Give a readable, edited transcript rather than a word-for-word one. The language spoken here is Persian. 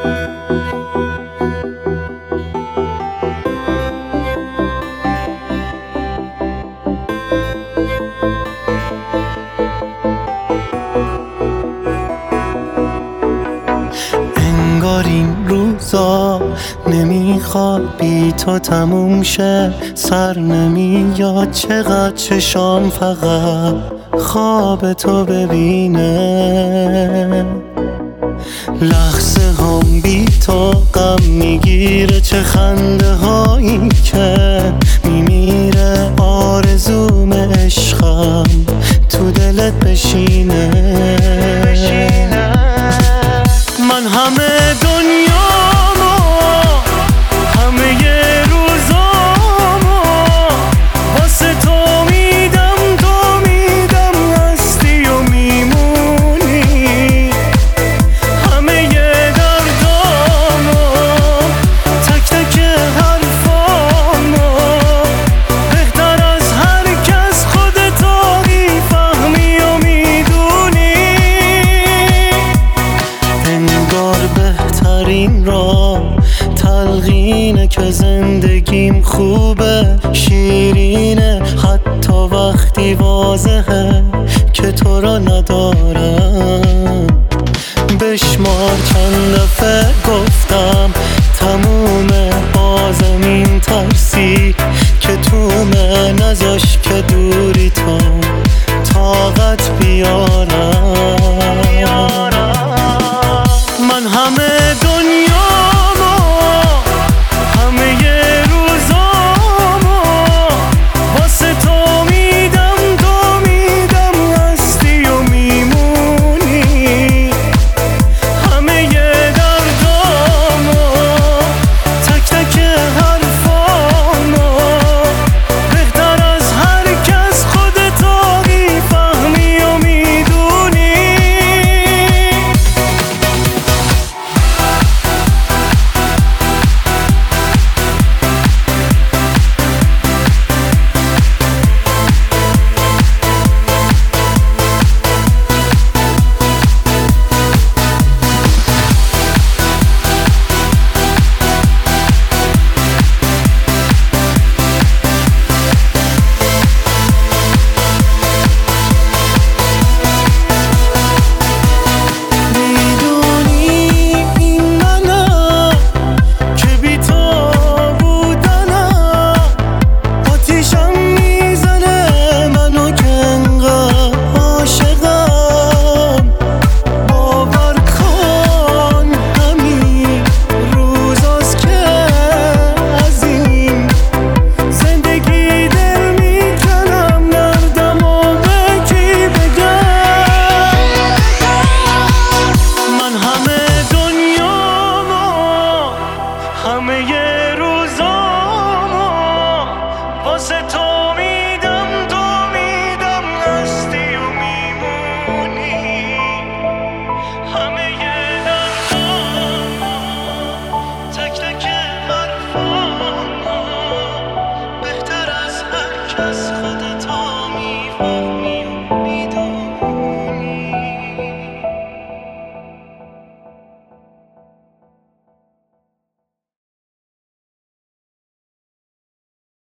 انگار این روزا نمیخواد بی تو تموم شه، سر نمیاد چقدر چشام فقط خواب تو ببینه. لحظه هم بی تو غم میگیره، چه خنده هایی که میمیره. آرزوم عشقم تو دلت بشینه. من همه دنیامو، همه روزامو واسه تو میدم، تو میدم هستی و میمونی. همه دردامو، تک تک حرفامو، بهتر از هر کس خودتو میفهمی و میدونی. انگار بهترین را تلقینه که زندگیم خوبه، شیرینه حتی وقتی واضحه که تو را ندارم. بشمار چند دفعه گفتم تمومه، بازم این ترسی که تومه نذاش که دوری تو طاقت بیارم. من همه